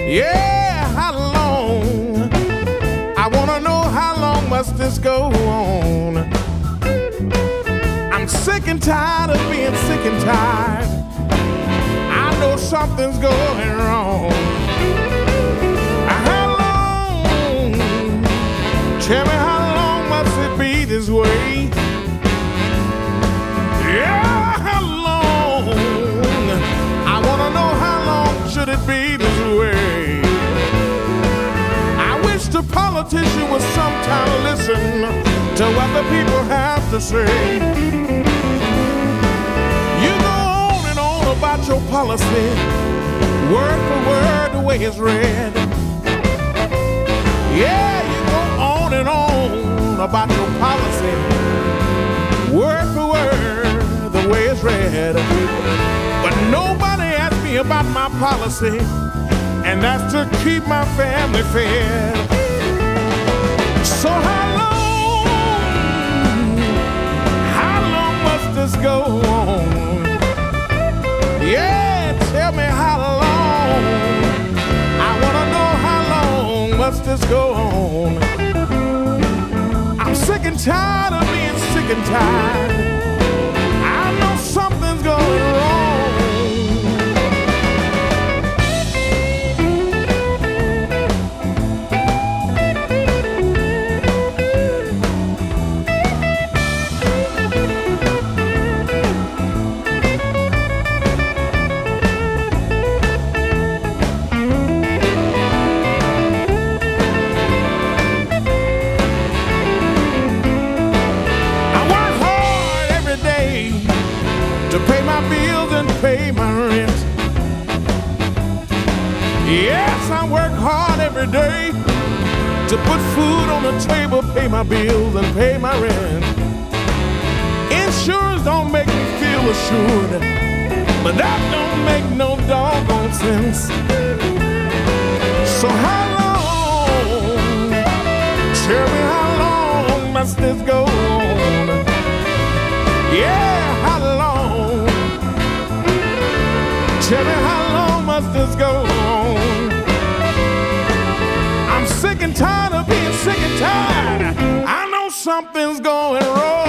Yeah, how long? I wanna know how long must this go on? I'm sick and tired of being sick and tired. I know something's going wrong. How long? Tell me how long must it be this way? Yeah, how long? I wanna know how long should it be this way? I wish the politician would sometime listen to what the people have to say. You go on and on about your policy, word for word the way it's read. Yeah, you go on and on about your policy, word for word the way it's read. But nobody asked me about my policy, and that's to keep my family fed. So how long must this go on? Yeah, tell me how long. I wanna know how long must this go on? I'm sick and tired of being sick and tired. I know something's going wrong. To pay my bills and pay my rent. Yes, I work hard every day to put food on the table, pay my bills and pay my rent. Insurance don't make me feel assured, but that don't make no doggone sense. So how long? Tell me how long must this go on? Yeah, how long? Tell me how long must this go on? I'm sick and tired of being sick and tired. I know something's going wrong.